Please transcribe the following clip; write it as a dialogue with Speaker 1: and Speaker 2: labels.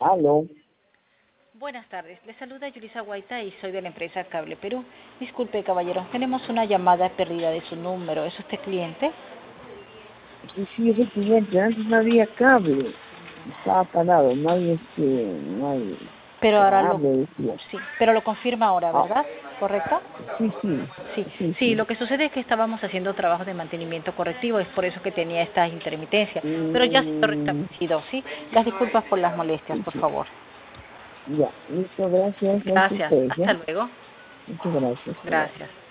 Speaker 1: Aló.
Speaker 2: Buenas tardes, le saluda Yulisa Guaita y soy de la empresa Cable Perú. Disculpe, caballero, tenemos una llamada perdida de su número. ¿Es usted cliente?
Speaker 1: Sí, efectivamente, antes no había cable. Estaba parado, no hay
Speaker 2: Pero ahora
Speaker 1: cable, decía.
Speaker 2: sí, pero lo confirma ahora,
Speaker 1: Ah,
Speaker 2: ¿verdad? ¿Correcto?
Speaker 1: sí, sí,
Speaker 2: Sí,
Speaker 1: sí,
Speaker 2: sí,
Speaker 1: sí.
Speaker 2: lo que sucede es que estábamos haciendo trabajos de mantenimiento correctivo, es por eso que tenía esta intermitencia, pero ya ha sido
Speaker 1: Mm,
Speaker 2: restablecido, ¿sí? Las disculpas por las molestias,
Speaker 1: sí,
Speaker 2: por
Speaker 1: sí.
Speaker 2: favor.
Speaker 1: Ya, listo, gracias, gracias a
Speaker 2: Gracias,
Speaker 1: ustedes, ¿ya?
Speaker 2: hasta luego.
Speaker 1: Muchas gracias, hasta luego.
Speaker 2: Gracias.